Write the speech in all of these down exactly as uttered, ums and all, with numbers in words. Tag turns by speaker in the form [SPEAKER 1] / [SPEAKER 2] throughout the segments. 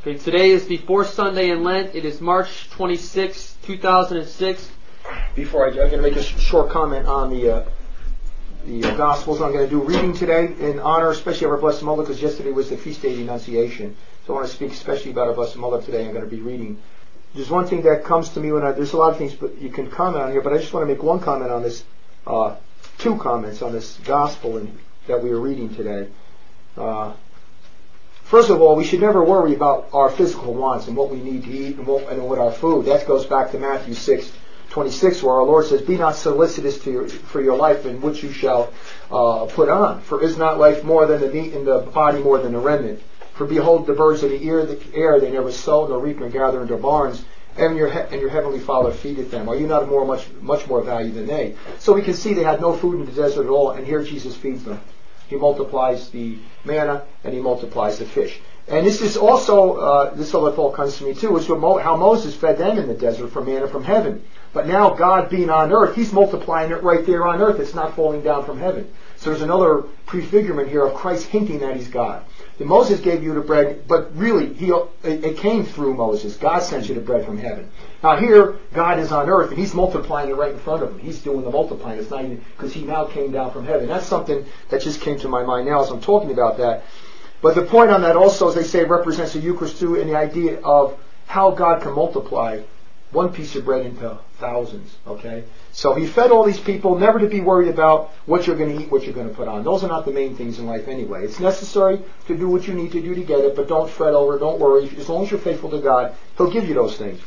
[SPEAKER 1] Okay, today is the fourth Sunday in Lent. It is March twenty-sixth, two thousand six.
[SPEAKER 2] Before I do, I'm going to make a short comment on the uh, the uh, Gospels. I'm going to do reading today in honor, especially of our Blessed Mother, because yesterday was the Feast Day of the Annunciation. So I want to speak especially about our Blessed Mother today. I'm going to be reading. There's one thing that comes to me when I, there's a lot of things but you can comment on here, but I just want to make one comment on this, uh, two comments on this Gospel in, that we are reading today. Uh, First of all, we should never worry about our physical wants and what we need to eat and what, and what our food. That goes back to Matthew six twenty-six, where our Lord says, "Be not solicitous to your, for your life in which you shall uh, put on. For is not life more than the meat, and the body more than the remnant? For behold, the birds of the air, the air they never sow, nor reap, nor gather into barns, and your and your heavenly Father feedeth them. Are you not more much much more value than they?" So we can see they had no food in the desert at all, and here Jesus feeds them. He multiplies the manna and he multiplies the fish. And this is also, uh, this other thought comes to me too, is how Moses fed them in the desert for manna from heaven. But now God being on earth, He's multiplying it right there on earth. It's not falling down from heaven. So there's another prefigurement here of Christ hinting that He's God. And Moses gave you the bread, but really, he, it came through Moses. God sent you the bread from heaven. Now here, God is on earth, and He's multiplying it right in front of Him. He's doing the multiplying. It's not even, because He now came down from heaven. That's something that just came to my mind now as I'm talking about that. But the point on that also, as they say, represents the Eucharist too, and the idea of how God can multiply one piece of bread into thousands, okay? So He fed all these people, never to be worried about what you're going to eat, what you're going to put on. Those are not the main things in life anyway. It's necessary to do what you need to do to get it, but don't fret over it, don't worry. As long as you're faithful to God, He'll give you those things.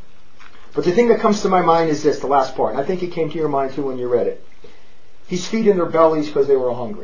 [SPEAKER 2] But the thing that comes to my mind is this, the last part, and I think it came to your mind too when you read it. He's feeding their bellies because they were hungry.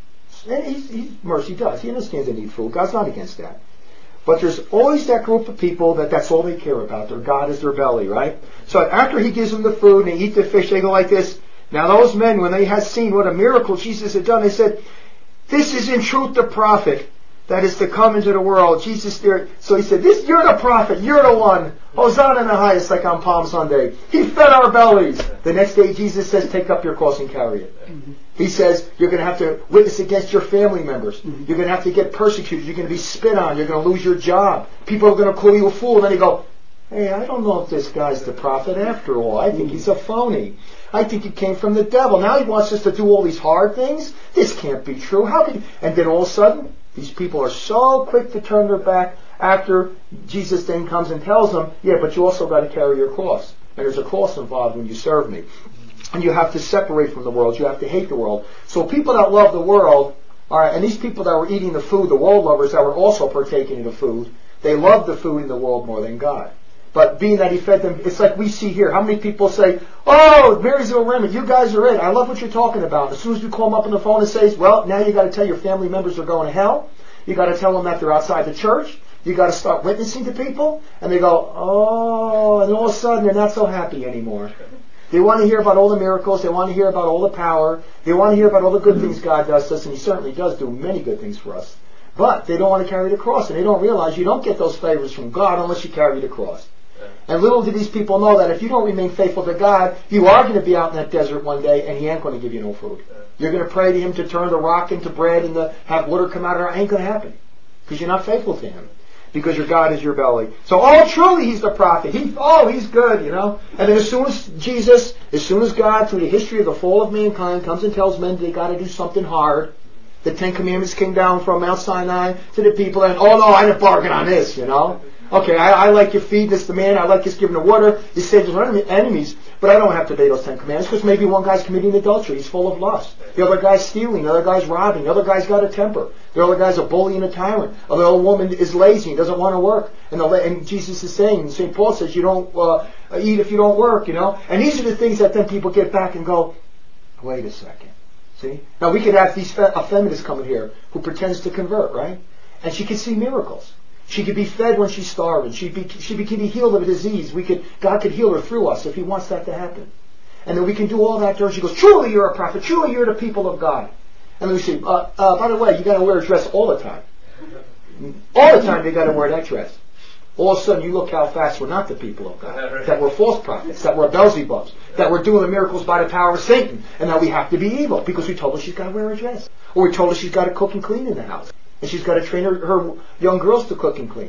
[SPEAKER 2] And he's, he's, mercy does. He understands they need food. God's not against that. But there's always that group of people that that's all they care about. Their God is their belly, right? So after He gives them the food and they eat the fish, they go like this. Now those men, when they had seen what a miracle Jesus had done, they said, "This is in truth the prophet that is to come into the world." Jesus there. So He said, "This, you're the prophet. You're the one. Hosanna in the highest," like on Palm Sunday. He fed our bellies. The next day Jesus says, "Take up your cross and carry it." Mm-hmm. He says, you're going to have to witness against your family members. Mm-hmm. You're going to have to get persecuted. You're going to be spit on. You're going to lose your job. People are going to call you a fool. And then you go, "Hey, I don't know if this guy's the prophet after all. I think he's a phony. I think he came from the devil. Now he wants us to do all these hard things? This can't be true. How could?" And then all of a sudden, these people are so quick to turn their back after Jesus then comes and tells them, "Yeah, but you also got to carry your cross. And there's a cross involved when you serve me. And you have to separate from the world. You have to hate the world." So people that love the world, all right, and these people that were eating the food, the world lovers that were also partaking in the food, they loved the food in the world more than God. But being that He fed them, it's like we see here. How many people say, "Oh, Marysville Remnant, you guys are it. I love what you're talking about." As soon as we call them up on the phone and say, "Well, now you got to tell your family members they're going to hell. You got to tell them that they're outside the church. You got to start witnessing to people." And they go, "Oh," and all of a sudden they're not so happy anymore. They want to hear about all the miracles. They want to hear about all the power. They want to hear about all the good things God does to us, and He certainly does do many good things for us. But they don't want to carry the cross, and they don't realize you don't get those favors from God unless you carry the cross. And little do these people know that if you don't remain faithful to God, you are going to be out in that desert one day, and He ain't going to give you no food. You're going to pray to Him to turn the rock into bread and to have water come out of it. It ain't going to happen because you're not faithful to Him. Because your God is your belly. So, oh, truly He's the prophet. He, oh, He's good, you know. And then as soon as Jesus, as soon as God, through the history of the fall of mankind, comes and tells men they got to do something hard, the Ten Commandments came down from Mount Sinai to the people, and oh no, I didn't bargain on this, you know. Okay, I, I like you feeding this the man, I like you giving the water, you save your enemies, but I don't have to obey those Ten Commandments because maybe one guy's committing adultery, he's full of lust. The other guy's stealing, the other guy's robbing, the other guy's got a temper, the other guy's a bully and a tyrant, the other woman is lazy and doesn't want to work. And, the, and Jesus is saying, Saint Paul says, you don't uh, eat if you don't work, you know. And these are the things that then people get back and go, wait a second. See? Now we could have these fe- a feminist coming here who pretends to convert, right? And she could see miracles. She could be fed when she's starving. She'd be, she could be healed of a disease. We could, God could heal her through us if He wants that to happen. And then we can do all that to her. She goes, "Truly you're a prophet. Truly you're the people of God." And then we say, uh, uh, by the way, you got to wear a dress all the time. All the time they got to wear that dress. All of a sudden you look how fast we're not the people of God. That we're false prophets. That we're Beelzebubs. That we're doing the miracles by the power of Satan. And that we have to be evil because we told her she's got to wear a dress. Or we told her she's got to cook and clean in the house. And she's got to train her, her young girls to cook and clean.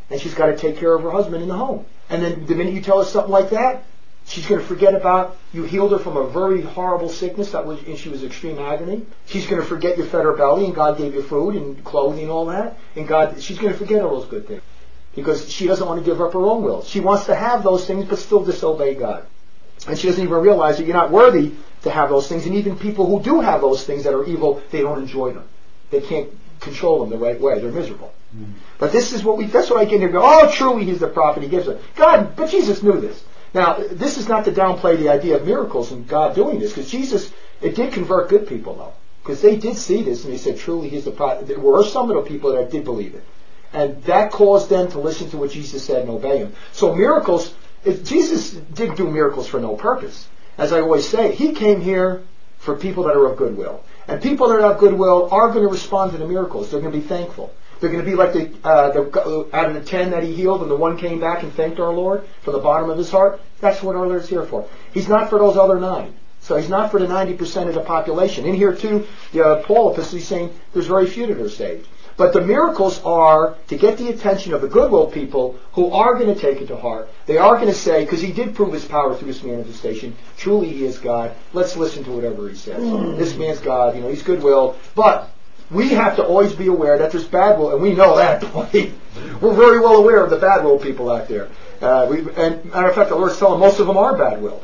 [SPEAKER 2] and she's got to take care of her husband in the home. And then the minute you tell her something like that, she's going to forget about you healed her from a very horrible sickness that was, and she was extreme agony. She's going to forget you fed her belly and God gave you food and clothing and all that. And God, she's going to forget all those good things because she doesn't want to give up her own will. She wants to have those things but still disobey God. And she doesn't even realize that you're not worthy to have those things. And even people who do have those things that are evil, they don't enjoy them. They can't control them the right way. They're miserable. Mm-hmm. But this is what we, that's what I get here. Go, oh, truly he's the prophet. He gives it. God, but Jesus knew this. Now, this is not to downplay the idea of miracles and God doing this, because Jesus, it did convert good people, though. Because they did see this, and they said, truly, he's the prophet. There were some of the people that did believe it. And that caused them to listen to what Jesus said and obey him. So miracles, if Jesus didn't do miracles for no purpose. As I always say, he came here for people that are of goodwill. And people that are of goodwill are going to respond to the miracles. They're going to be thankful. They're going to be like the, uh, the out of the ten that he healed, and the one came back and thanked our Lord from the bottom of his heart. That's what our Lord's here for. He's not for those other nine. So he's not for the ninety percent of the population. In here too, the, uh, Paul is saying there's very few that are saved. But the miracles are to get the attention of the goodwill people who are going to take it to heart. They are going to say, because he did prove his power through this manifestation, truly he is God. Let's listen to whatever he says. Mm. This man's God, you know, he's goodwill. But we have to always be aware that there's bad will, and we know that. We're very well aware of the bad will people out there. Uh, we, and matter of fact, the Lord's telling most of them are bad willed.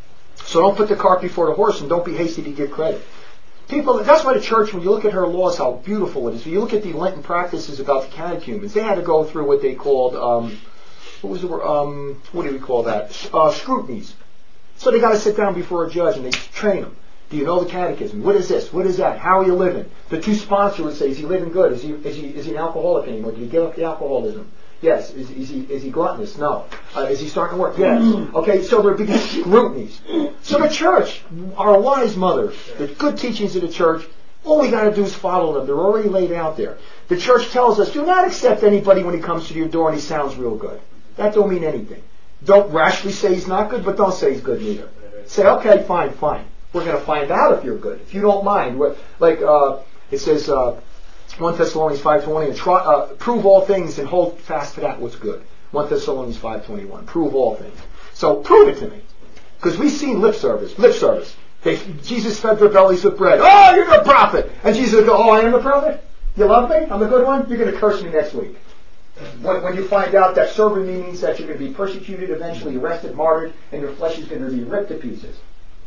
[SPEAKER 2] So don't put the cart before the horse, and don't be hasty to give credit. People, that's why the church, when you look at her laws, how beautiful it is. When you look at the Lenten practices about the catechumens, they had to go through what they called, um, what was the word, um, what do we call that? Uh, scrutinies. So they got to sit down before a judge and they train them. Do you know the catechism? What is this? What is that? How are you living? The two sponsors would say, is he living good? Is he, is he, is he an alcoholic anymore? Did he give up the alcoholism? Yes. Is, is he is he gluttonous? No. Uh, is he starting to work? Yes. Okay, so there would be scrutinies. So the church, our wise mothers, the good teachings of the church, all we got to do is follow them. They're already laid out there. The church tells us, do not accept anybody when he comes to your door and he sounds real good. That don't mean anything. Don't rashly say he's not good, but don't say he's good neither. Say, okay, fine, fine. We're going to find out if you're good. If you don't mind. Like uh, it says... Uh, First Thessalonians five twenty, and try, uh, prove all things and hold fast to that what's good. First Thessalonians five twenty-one, prove all things. So prove it to me. Because we've seen lip service, lip service. They, Jesus fed their bellies with bread. Oh, you're the prophet. And Jesus would go, oh, I am the prophet? You love me? I'm the good one? You're going to curse me next week. When, when you find out that serving me means that you're going to be persecuted, eventually arrested, martyred, and your flesh is going to be ripped to pieces.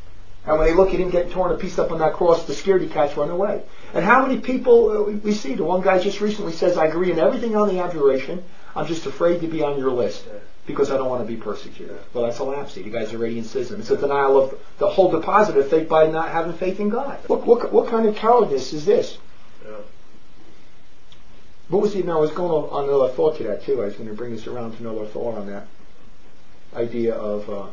[SPEAKER 2] And when they look at him getting torn to pieces up on that cross, the scaredy cats run away. And how many people uh, we see? The one guy just recently says, I agree in everything on the abjuration. I'm just afraid to be on your list because I don't want to be persecuted. Well, that's a lapsy. The guy's already in schism. It's a denial of the whole deposit of faith by not having faith in God. What, what, what kind of cowardice is this? Yeah. What was the, now I was going on another thought to that too. I was going to bring this around to another thought on that idea of... Uh,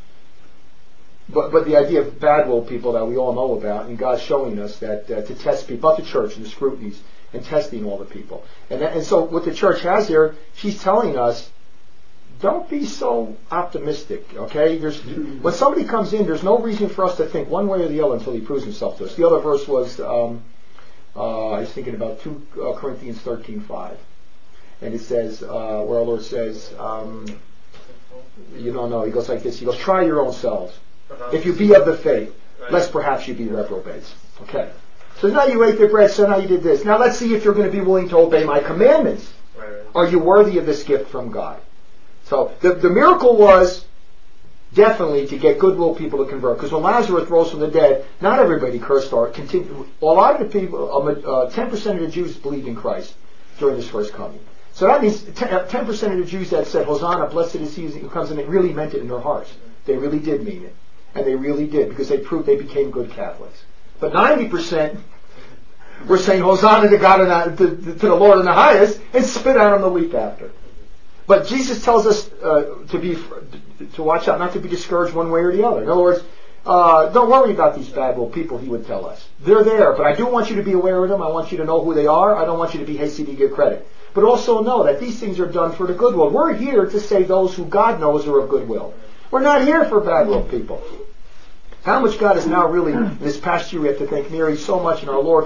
[SPEAKER 2] But, but the idea of bad will people that we all know about, and God's showing us that uh, to test people, about the church and the scrutinies, and testing all the people. And, that, and so what the church has here, she's telling us, don't be so optimistic, okay? There's, when somebody comes in, there's no reason for us to think one way or the other until he proves himself to us. The other verse was, um, uh, I was thinking about two Corinthians thirteen five. And it says, uh, where our Lord says, um, you don't know, he goes like this, he goes, try your own selves. If you be of the faith, lest perhaps you be reprobates. Okay. So now you ate the bread, so now you did this. Now let's see if you're going to be willing to obey my commandments. Are you worthy of this gift from God? So the, the miracle was definitely to get goodwill people to convert. Because when Lazarus rose from the dead, not everybody cursed or continued. A lot of the people, uh, ten percent of the Jews believed in Christ during his first coming. So that means ten percent of the Jews that said, Hosanna, blessed is he who comes in, it really meant it in their hearts. They really did mean it. And they really did, because they proved they became good Catholics. But ninety percent were saying Hosanna to God and to, to the Lord in the highest, and spit out him the week after. But Jesus tells us uh, to be to watch out, not to be discouraged one way or the other. In other words, uh, don't worry about these bad will people, he would tell us. They're there, but I do want you to be aware of them. I want you to know who they are. I don't want you to be hasty to give credit. But also know that these things are done for the good will. We're here to save those who God knows are of good will. We're not here for bad will people. How much God is now really, in this past year we have to thank Mary so much and our Lord for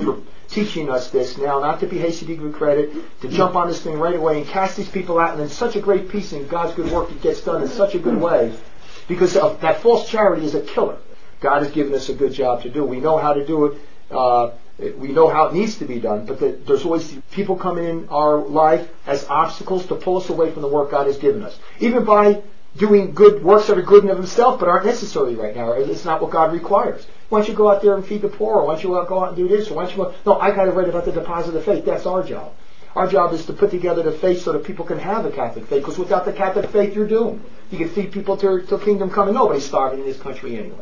[SPEAKER 2] teaching us this now, not to be hasty to give credit, to jump on this thing right away and cast these people out, and then such a great peace in God's good work that gets done in such a good way, because of that false charity is a killer. God has given us a good job to do. We know how to do it. Uh, we know how it needs to be done, but the, there's always people coming in our life as obstacles to pull us away from the work God has given us. Even by doing good works that are good in of themselves but aren't necessary right now. It's not what God requires. Why don't you go out there and feed the poor? Or why don't you go out and do this? Or why don't you go... No, I got to write about the deposit of faith. That's our job. Our job is to put together the faith so that people can have a Catholic faith. Because without the Catholic faith, you're doomed. You can feed people till, till kingdom come, and nobody's starving in this country anyway.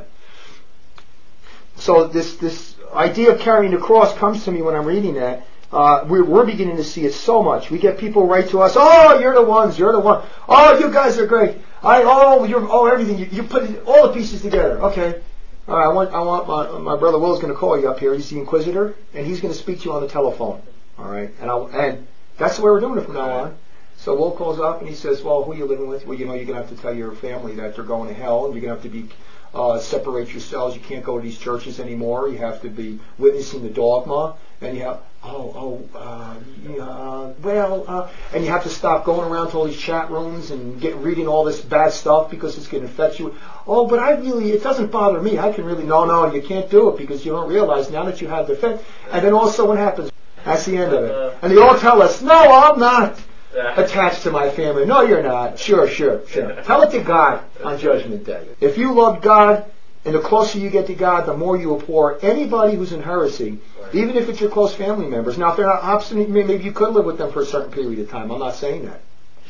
[SPEAKER 2] So this this idea of carrying the cross comes to me when I'm reading that. Uh, we're, we're beginning to see it so much. We get people write to us, oh, you're the ones, you're the one. Oh, you guys are great. I, oh, you're, oh, everything. You, you put all the pieces together. Okay. All right, I want, I want my, my brother Will's going to call you up here. He's the Inquisitor, and he's going to speak to you on the telephone. All right. And I, and that's the way we're doing it from now on. So Will calls up and he says, well, who are you living with? Well, you know, you're going to have to tell your family that they're going to hell, and you're going to have to be, uh, separate yourselves. You can't go to these churches anymore. You have to be witnessing the dogma. And you have, oh, oh, uh, yeah, well, uh, and you have to stop going around to all these chat rooms and get reading all this bad stuff because it's going to affect you. Oh, but I really, it doesn't bother me. I can really, no, no, you can't do it because you don't realize now that you have the faith. And then also what happens? That's the end of it. And they all tell us, no, I'm not attached to my family. No, you're not. Sure, sure, sure. Tell it to God on Judgment Day. If you love God, and the closer you get to God, the more you abhor anybody who's in heresy, even if it's your close family members. Now, if they're not obstinate, maybe you could live with them for a certain period of time. I'm not saying that.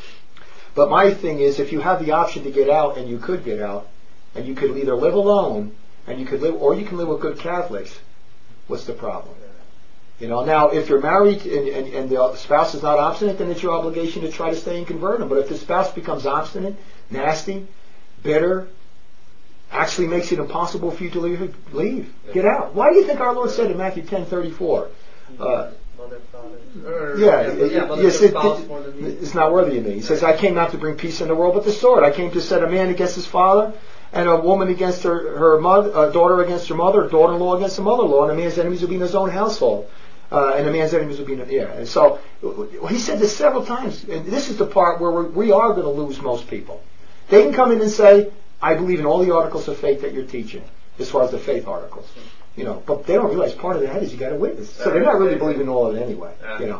[SPEAKER 2] But my thing is, if you have the option to get out, and you could get out, and you could either live alone, and you could live, or you can live with good Catholics, what's the problem? You know, now, if you're married and, and, and the spouse is not obstinate, then it's your obligation to try to stay and convert them. But if the spouse becomes obstinate, nasty, bitter, actually makes it impossible for you to leave, leave. Get out. Why do you think our Lord said in Matthew ten thirty-four? Uh,
[SPEAKER 3] Mother, father.
[SPEAKER 2] Yeah,
[SPEAKER 3] yeah, yeah mother,
[SPEAKER 2] yes, it,
[SPEAKER 3] it,
[SPEAKER 2] it's not worthy of me. He says, I came not to bring peace in the world, but the sword. I came to set a man against his father, and a woman against her, her mother, a daughter against her mother, a daughter-in-law against her mother-in-law, and a man's enemies will be in his own household. Uh, and a man's enemies will be in, yeah. And so, he said this several times, and this is the part where we're, we are going to lose most people. They can come in and say, I believe in all the articles of faith that you're teaching, as far as the faith articles, you know. But they don't realize part of that is you got to witness. So they're not really believing all of it anyway, you know.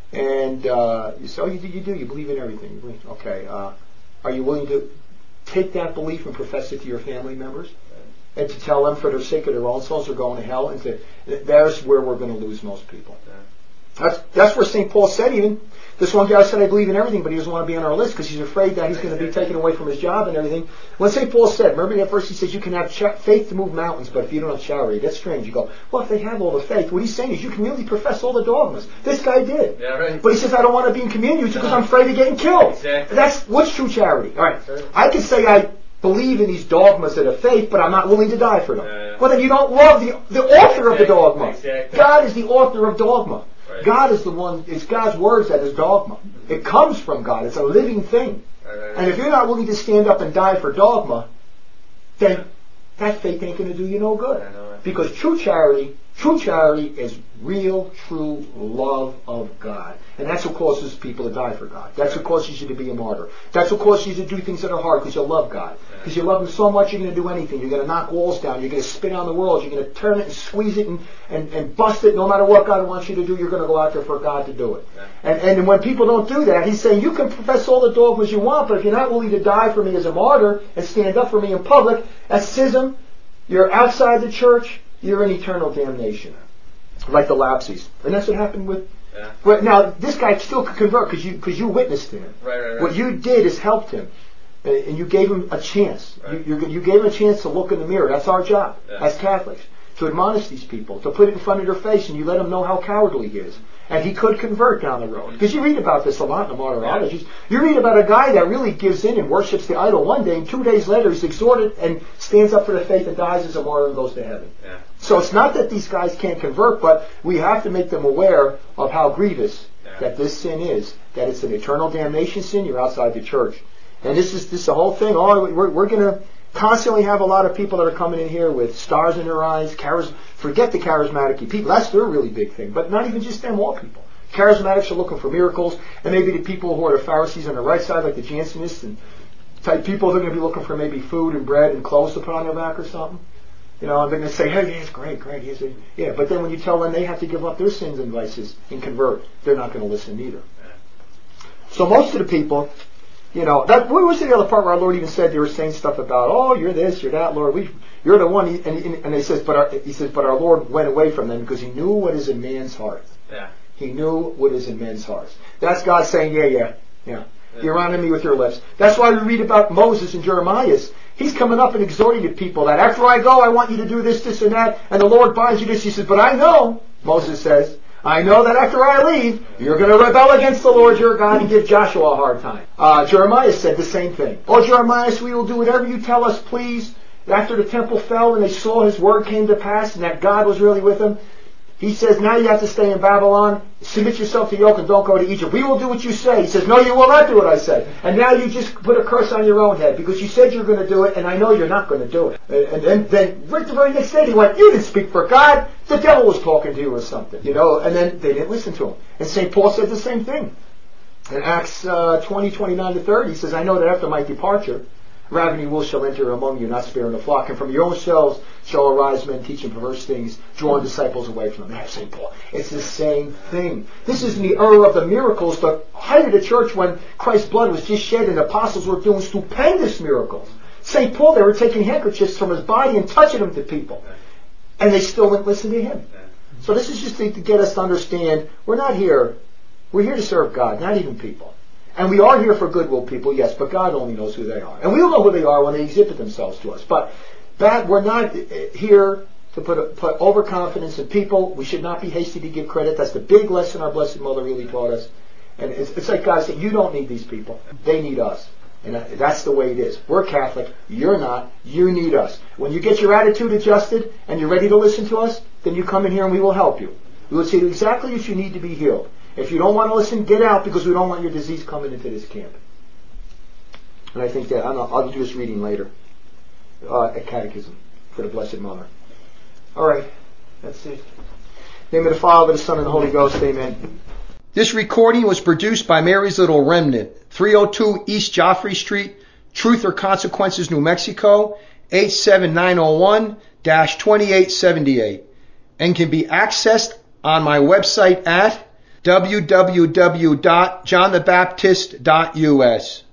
[SPEAKER 2] And uh, you say, oh, you do, you do, you believe in everything. You believe, okay, uh, are you willing to take that belief and profess it to your family members, and to tell them for the sake of their own souls they're going to hell? And to, there's where we're going to lose most people. That's that's where Saint Paul said even. This one guy said, I believe in everything, but he doesn't want to be on our list because he's afraid that he's going to be taken away from his job and everything. When Saint Paul said, remember that verse, he says, you can have ch- faith to move mountains, but if you don't have charity, that's strange. You go, well, if they have all the faith, what he's saying is you can really profess all the dogmas. This guy did.
[SPEAKER 3] Yeah, right.
[SPEAKER 2] But he says, I don't want to be in communion with you because I'm afraid of getting killed.
[SPEAKER 3] Exactly.
[SPEAKER 2] That's, what's true charity? All right. I can say I believe in these dogmas of the faith, but I'm not willing to die for them.
[SPEAKER 3] Yeah, yeah.
[SPEAKER 2] Well, then you don't love the, the author
[SPEAKER 3] exactly.
[SPEAKER 2] of the dogma.
[SPEAKER 3] Exactly.
[SPEAKER 2] God is the author of dogma.
[SPEAKER 3] Right.
[SPEAKER 2] God is the one, it's God's words that is dogma. It comes from God. It's a living thing.
[SPEAKER 3] Right, right, right.
[SPEAKER 2] And if you're not willing to stand up and die for dogma, then that faith ain't going to do you no good.
[SPEAKER 3] I know it.
[SPEAKER 2] Because true charity, true charity is real, true love of God. And that's what causes people to die for God. That's what causes you to be a martyr. That's what causes you to do things that are hard because you love God. Because you love Him so much, you're going to do anything. You're going to knock walls down. You're going to spin on the world. You're going to turn it and squeeze it and, and, and bust it. No matter what God wants you to do, you're going to go out there for God to do it. And, and when people don't do that, He's saying, you can profess all the dogmas you want, but if you're not willing to die for me as a martyr and stand up for me in public, that's schism. You're outside the church. You're in eternal damnation. Like the Lapsies. And that's what happened with...
[SPEAKER 3] Yeah.
[SPEAKER 2] But now, this guy still could convert because you, because you witnessed to him.
[SPEAKER 3] Right, right, right.
[SPEAKER 2] What you did is helped him. And, and you gave him a chance.
[SPEAKER 3] Right.
[SPEAKER 2] You, you, you gave him a chance to look in the mirror. That's our job
[SPEAKER 3] Yeah.
[SPEAKER 2] as Catholics. To admonish these people. To put it in front of their face and you let them know how cowardly he is. And he could convert down the road. Because you read about this a lot in the martyrologies. You read about a guy that really gives in and worships the idol one day, and two days later he's exhorted and stands up for the faith and dies as a martyr and goes to heaven.
[SPEAKER 3] Yeah.
[SPEAKER 2] So it's not that these guys can't convert, but we have to make them aware of how grievous
[SPEAKER 3] Yeah.
[SPEAKER 2] that this sin is. That it's an eternal damnation sin. You're outside the church. And this is this the whole thing. Oh, we're, we're going to Constantly have a lot of people that are coming in here with stars in their eyes. Charis- forget the charismatic people. That's their really big thing. But not even just them, all people. Charismatics are looking for miracles. And maybe the people who are the Pharisees on the right side, like the Jansenists and type people, they're going to be looking for maybe food and bread and clothes to put on their back or something. You know, and they're going to say, hey, yeah, it's great, great. Here's a, yeah, but then when you tell them they have to give up their sins and vices and convert, they're not going to listen either. So most of the people, you know, that what was the other part where our Lord even said they were saying stuff about, oh, you're this, you're that, Lord, we, you're the one. And, and, and he says, but our, he says, but our Lord went away from them because he knew what is in man's heart.
[SPEAKER 3] Yeah.
[SPEAKER 2] He knew what is in men's hearts. That's God saying, yeah, yeah, yeah. You're honoring me with your lips. That's why we read about Moses and Jeremiah. He's coming up and exhorting the people that after I go, I want you to do this, this, and that. And the Lord binds you this. He says, but I know, Moses says, I know that after I leave, you're going to rebel against the Lord your God and give Joshua a hard time. Uh, Jeremiah said the same thing. Oh, Jeremiah, we will do whatever you tell us, please. After the temple fell and they saw his word came to pass and that God was really with him, he says, now you have to stay in Babylon, submit yourself to yoke and don't go to Egypt. We will do what you say. He says, no, you will not do what I say. And now you just put a curse on your own head because you said you're going to do it and I know you're not going to do it. And then, then right the very next day he went, you didn't speak for God. The devil was talking to you or something. You know, and then they didn't listen to him. And Saint Paul said the same thing. In Acts uh, twenty, twenty-nine to thirty, he says, I know that after my departure, ravening wolves shall enter among you, not sparing the flock. And from your own selves shall arise men teaching perverse things, drawing disciples away from them. That's Saint Paul. It's the same thing. This is in the era of the miracles, the height of the church when Christ's blood was just shed and the apostles were doing stupendous miracles. Saint Paul, they were taking handkerchiefs from his body and touching them to people. And they still wouldn't listen to him. So this is just to get us to understand, we're not here, we're here to serve God, not even people. And we are here for goodwill people, yes, but God only knows who they are. And we'll know who they are when they exhibit themselves to us. But that we're not here to put, a, put overconfidence in people. We should not be hasty to give credit. That's the big lesson our Blessed Mother really taught us. And it's, it's like God said, you don't need these people. They need us. And that's the way it is. We're Catholic. You're not. You need us. When you get your attitude adjusted and you're ready to listen to us, then you come in here and we will help you. We will tell you exactly if you need to be healed. If you don't want to listen, get out because we don't want your disease coming into this camp. And I think that, I don't know, I'll do this reading later. Uh, at Catechism for the Blessed Mother. Alright, that's it. In the name of the Father, the Son, and the Holy Ghost, amen. This recording was produced by Mary's Little Remnant, three oh two East Joffrey Street, Truth or Consequences, New Mexico, eight seven nine oh one dash twenty-eight seventy-eight, and can be accessed on my website at w w w dot john the baptist dot u s.